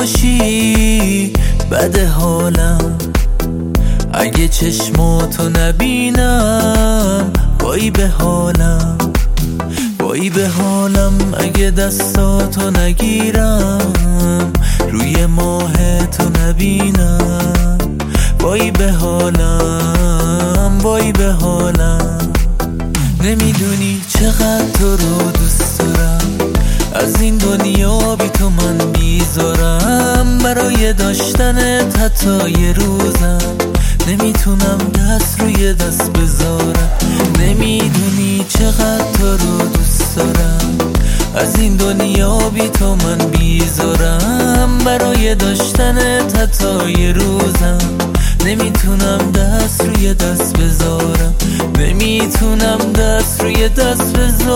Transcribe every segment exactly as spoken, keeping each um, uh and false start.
باشی بده حالم، اگه چشماتو نبینم وای به حالم، وای به حالم اگه دستاتو نگیرم، روی ماهتو نبینم وای به حالم، وای به حالم. نمیدونی چقدر تو رو دوست دارم، از این دنیا بی تو من بیزارم، برای داشتنت حتی یه روزم نمیتونم دست روی دست بذارم. نمیدونی چقدر تو رو دوست دارم، از این دنیا بی تو من بیزارم، برای داشتنت حتی یه روزم نمیتونم دست روی دست بذارم، نمیتونم دست روی دست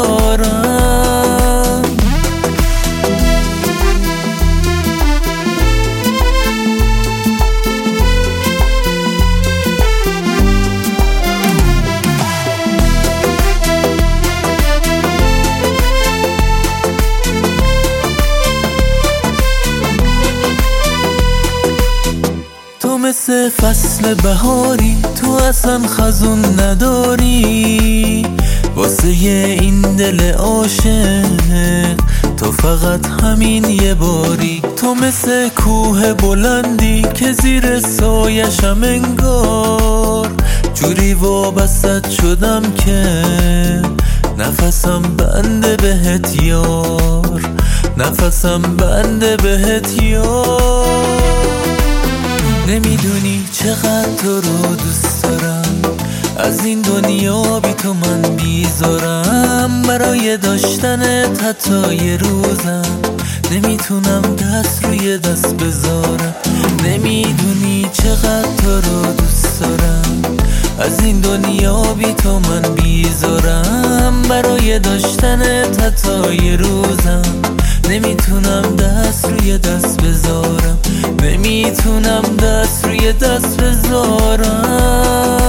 بذارم. تو مثل فصل بهاری، تو اصلا خزون نداری، واسه این دل عاشق تو فقط همین یه باری. تو مثل کوه بلندی که زیر سایشم انگار جوری وابستت شدم که نفسم بنده بهت یار، نفسم بنده بهت یار. نمیدونی چقدر تو رو دوست دارم، از این دنیا بی تو من بیزارم، برای داشتنت حتی یه روزم نمیتونم دست روی دست بذارم. نمیدونی چقدر تو رو دوست دارم، از این دنیا بی تو من بیزارم، برای داشتنت حتی یه روزم نمیتونم دست روی دست بذارم، نمیتونم دست روی دست بذارم.